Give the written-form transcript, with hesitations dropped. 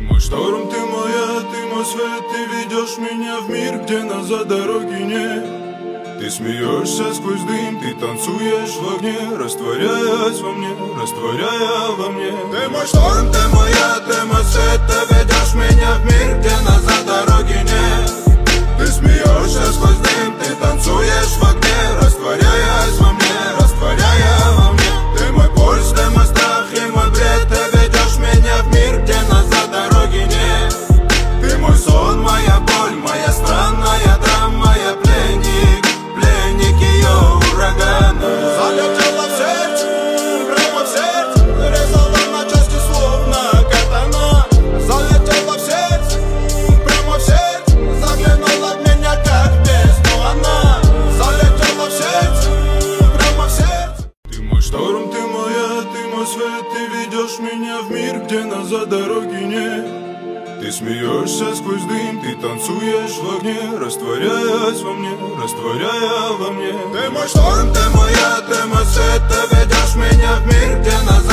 мой шторм, ты мой свет, ты ведешь меня в мир, где назад дороги нет. Ты смеешься сквозь дым, ты танцуешь в огне, растворяясь во мне, растворяя во мне. Ты мой шторм, ты мой свет, ты ведешь меня в мир, где назад дороги нет. Ты смеешься сквозь дым, ты танцуешь в огне, растворяясь во мне, растворяя во мне. Ты мой пульс, ты мой страх и мой бред, ты ведешь меня в мир, где назад дороги нет. Ты мой сон, моя боль, моя странная драма, я пленник, пленник ее урагана. Залетела в сердце, прямо в сердце, резала на части словно катана. Залетела в сердце, прямо в сердце, заглянула в меня как в бездну она. Залетела в сердце, прямо в сердце. Ты мой шторм, ты мой свет, ты ведешь меня в мир, где назад дороги нет. Ты смеешься сквозь дым, ты танцуешь в огне, растворяясь во мне, растворяя во мне. Ты мой шторм, ты мой свет, ты ведешь меня в мир, где назад